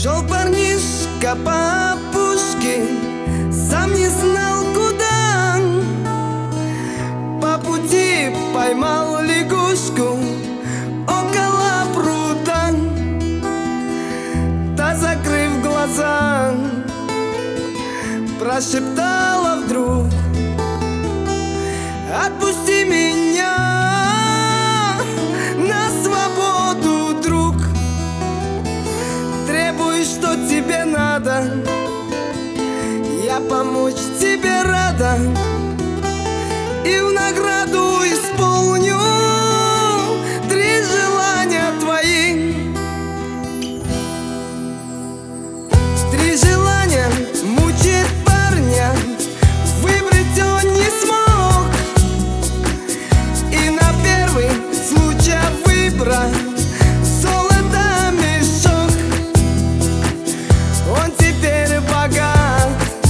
Шел парнишка по опушке, сам не знал куда. По пути поймал лягушку около пруда. Та, закрыв глаза, прошептала вдруг: отпусти меня на свободу, друг. Требуй, что тебе надо, я помочь тебе рада, и в награду исполню 3 желания твои. 3 желания мучит парня, выбрать он не смог, и на первый случай выбрал золото мешок. Он теперь богат,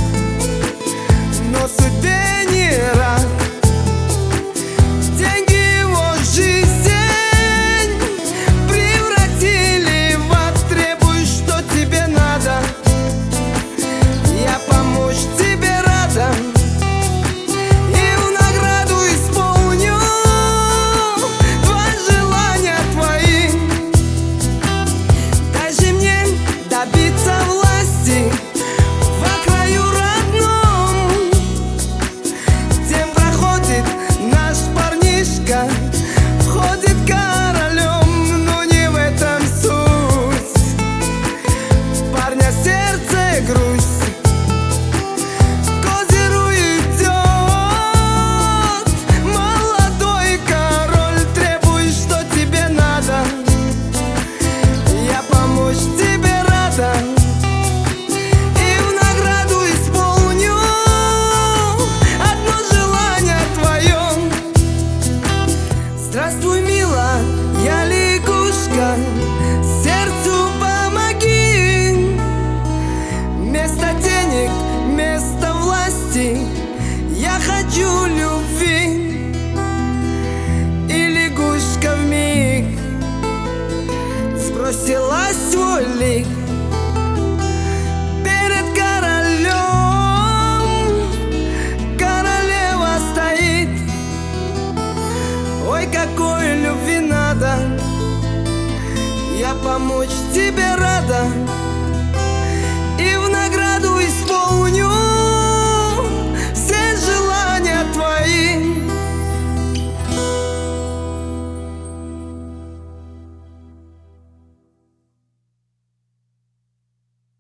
но судьбе не рад. Деньги его жизнь превратили в ад. Требуй, что тебе надо, я помочь тебе рада, и в награду исполню 2 желания твои. Дай же мне добиться власти в краю родном, тем проходит наш парнишка, ходит королем. Но не в этом суть, в парня сердце грусть, к озеру идет молодой король. Требуй, что тебе надо, я помочь тебе рада, и в награду исполню 1 желание твое. Здравствуй, мила, я лягушка, сердцу помоги. Вместо денег, вместо власти я хочу любви. И лягушка вмиг сбросила свой лик перед королем. Королева стоит: ой, какой любви надо, я помочь тебе рада.